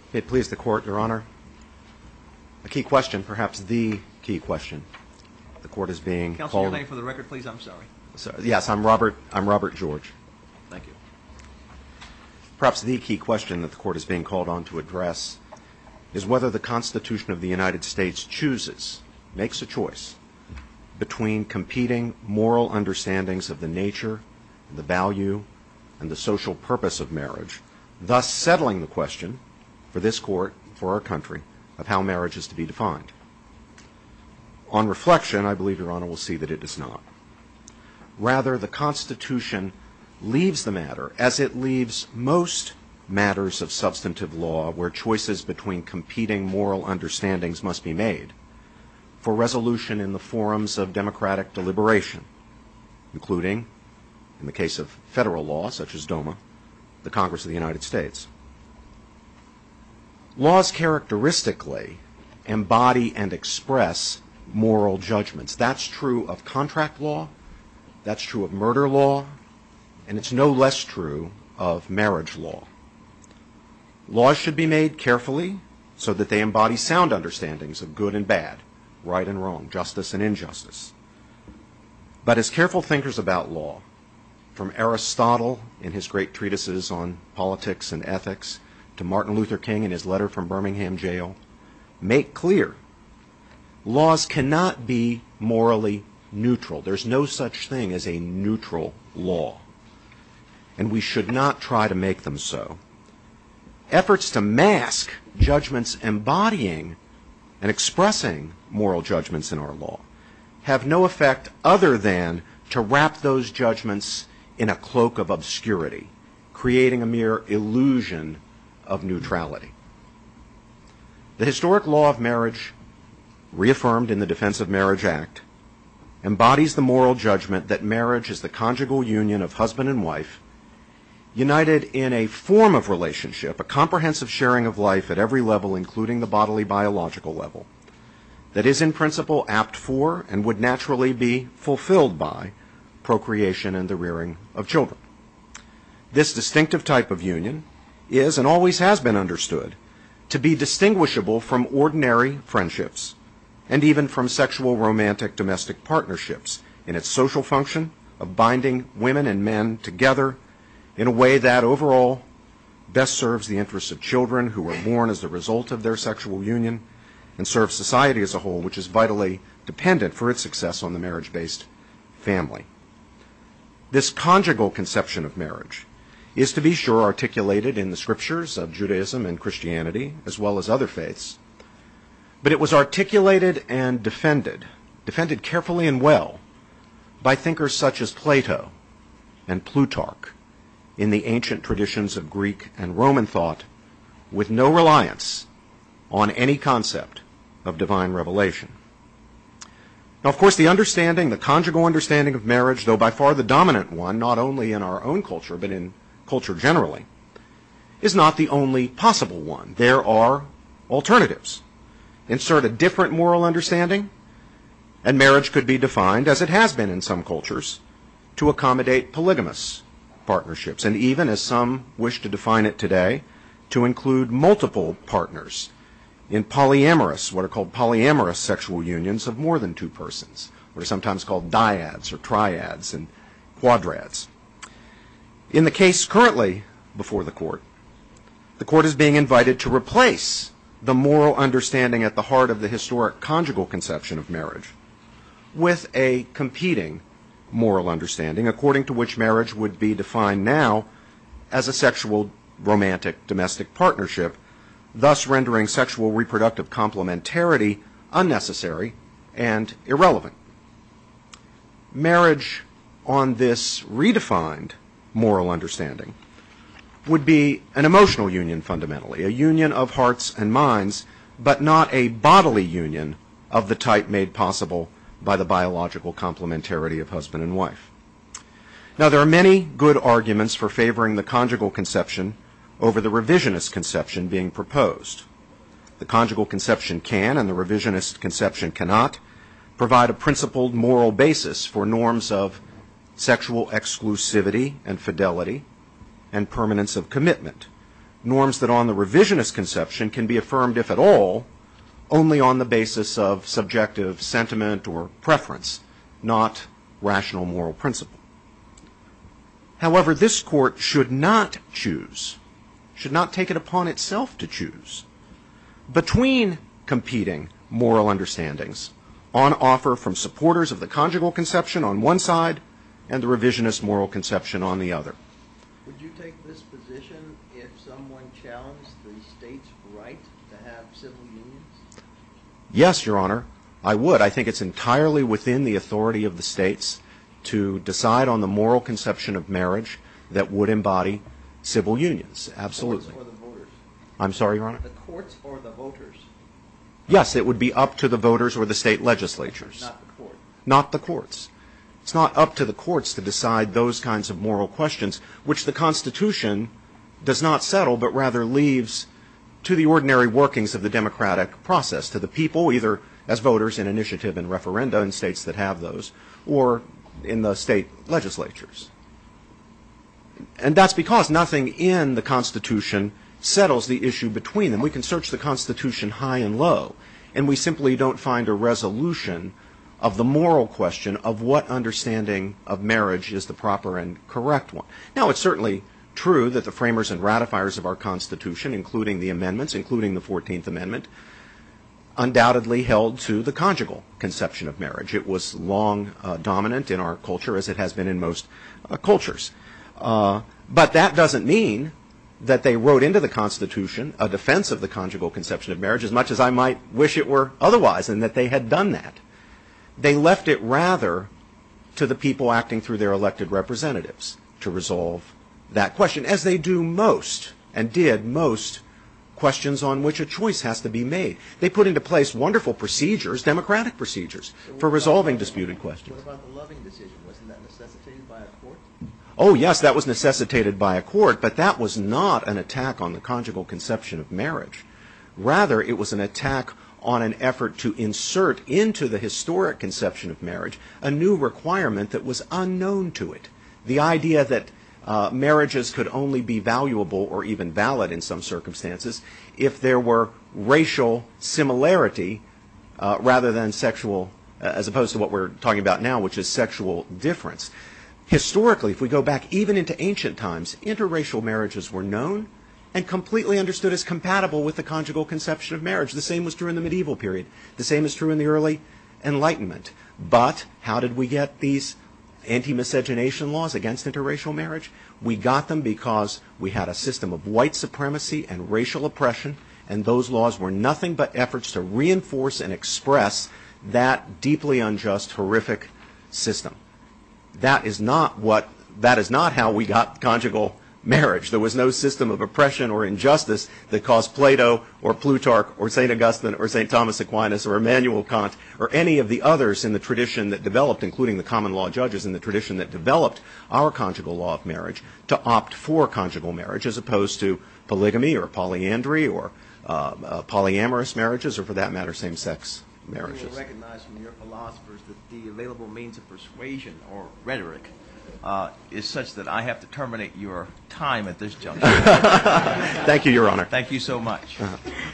May it please the Court, Your Honor. A key question, perhaps the key question. The Court is being Counsel, called. your name for the record, please. I'm sorry. Yes, I'm Robert George. Thank you. Perhaps the key question that the Court is being called on to address is whether the Constitution of the United States makes a choice between competing moral understandings of the nature, the value, and the social purpose of marriage, thus settling the question for this Court, for our country, of how marriage is to be defined. On reflection, I believe Your Honor will see that it does not. Rather, the Constitution leaves the matter, as it leaves most matters of substantive law where choices between competing moral understandings must be made, for resolution in the forums of democratic deliberation, including, in the case of federal law, such as DOMA, the Congress of the United States. Laws characteristically embody and express moral judgments. That's true of contract law, that's true of murder law, and it's no less true of marriage law. Laws should be made carefully so that they embody sound understandings of good and bad, right and wrong, justice and injustice. But as careful thinkers about law, from Aristotle in his great treatises on politics and ethics, to Martin Luther King in his letter from Birmingham jail, make clear, laws cannot be morally neutral. There's no such thing as a neutral law, and we should not try to make them so. Efforts to mask judgments embodying and expressing moral judgments in our law have no effect other than to wrap those judgments in a cloak of obscurity, creating a mere illusion of neutrality. The historic law of marriage, reaffirmed in the Defense of Marriage Act, embodies the moral judgment that marriage is the conjugal union of husband and wife, united in a form of relationship, a comprehensive sharing of life at every level, including the bodily biological level, that is in principle apt for and would naturally be fulfilled by procreation and the rearing of children. This distinctive type of union is and always has been understood to be distinguishable from ordinary friendships and even from sexual romantic domestic partnerships in its social function of binding women and men together in a way that overall best serves the interests of children who are born as the result of their sexual union and serves society as a whole, which is vitally dependent for its success on the marriage-based family. This conjugal conception of marriage is, to be sure, articulated in the scriptures of Judaism and Christianity, as well as other faiths, but it was articulated and defended carefully and well, by thinkers such as Plato and Plutarch in the ancient traditions of Greek and Roman thought, with no reliance on any concept of divine revelation. Now, of course, the conjugal understanding of marriage, though by far the dominant one, not only in our own culture, but in culture generally, is not the only possible one. There are alternatives. Insert a different moral understanding, and marriage could be defined, as it has been in some cultures, to accommodate polygamous partnerships, and even, as some wish to define it today, to include multiple partners in polyamorous, what are called polyamorous sexual unions of more than two persons, what are sometimes called dyads or triads and quadrads. In the case currently before the Court is being invited to replace the moral understanding at the heart of the historic conjugal conception of marriage with a competing moral understanding, according to which marriage would be defined now as a sexual romantic domestic partnership, thus rendering sexual reproductive complementarity unnecessary and irrelevant. Marriage on this redefined moral understanding would be an emotional union fundamentally, a union of hearts and minds, but not a bodily union of the type made possible by the biological complementarity of husband and wife. Now, there are many good arguments for favoring the conjugal conception over the revisionist conception being proposed. The conjugal conception can, and the revisionist conception cannot, provide a principled moral basis for norms of sexual exclusivity and fidelity and permanence of commitment, norms that on the revisionist conception can be affirmed, if at all, only on the basis of subjective sentiment or preference, not rational moral principle. However, this court should not take it upon itself to choose between competing moral understandings on offer from supporters of the conjugal conception on one side and the revisionist moral conception on the other. Would you take this position if someone challenged the state's right to have civil unions? Yes, Your Honor, I would. I think it's entirely within the authority of the states to decide on the moral conception of marriage that would embody civil unions. Absolutely. The courts or the voters? I'm sorry, Your Honor? The courts or the voters? Yes, it would be up to the voters or the state legislatures. Not the court? Not the courts. It's not up to the courts to decide those kinds of moral questions, which the Constitution does not settle, but rather leaves to the ordinary workings of the democratic process, to the people, either as voters in initiative and referenda in states that have those, or in the state legislatures. And that's because nothing in the Constitution settles the issue between them. We can search the Constitution high and low, and we simply don't find a resolution of the moral question of what understanding of marriage is the proper and correct one. Now, it's certainly true that the framers and ratifiers of our Constitution, including the amendments, including the 14th Amendment, undoubtedly held to the conjugal conception of marriage. It was long dominant in our culture, as it has been in most cultures. But that doesn't mean that they wrote into the Constitution a defense of the conjugal conception of marriage, as much as I might wish it were otherwise, and that they had done that. They left it rather to the people acting through their elected representatives to resolve that question, as they do most, and did most, questions on which a choice has to be made. They put into place wonderful procedures, democratic procedures, for resolving disputed questions. What about the Loving decision? Wasn't that necessitated by a court? Oh, yes, that was necessitated by a court, but that was not an attack on the conjugal conception of marriage. Rather, it was an attack on an effort to insert into the historic conception of marriage a new requirement that was unknown to it. The idea that marriages could only be valuable or even valid in some circumstances if there were racial similarity rather than sexual, as opposed to what we're talking about now, which is sexual difference. Historically, if we go back even into ancient times, interracial marriages were known and completely understood as compatible with the conjugal conception of marriage. The same was true in the medieval period. The same is true in the early Enlightenment. But how did we get these anti-miscegenation laws against interracial marriage? We got them because we had a system of white supremacy and racial oppression, and those laws were nothing but efforts to reinforce and express that deeply unjust, horrific system. That is not how we got conjugal marriage. There was no system of oppression or injustice that caused Plato or Plutarch or St. Augustine or St. Thomas Aquinas or Immanuel Kant or any of the others in the tradition that developed, including the common law judges in the tradition that developed our conjugal law of marriage, to opt for conjugal marriage as opposed to polygamy or polyandry or polyamorous marriages, or for that matter, same-sex marriages. You will recognize from your philosophers that the available means of persuasion or rhetoric is such that I have to terminate your time at this juncture. Thank you, Your Honor. Thank you so much.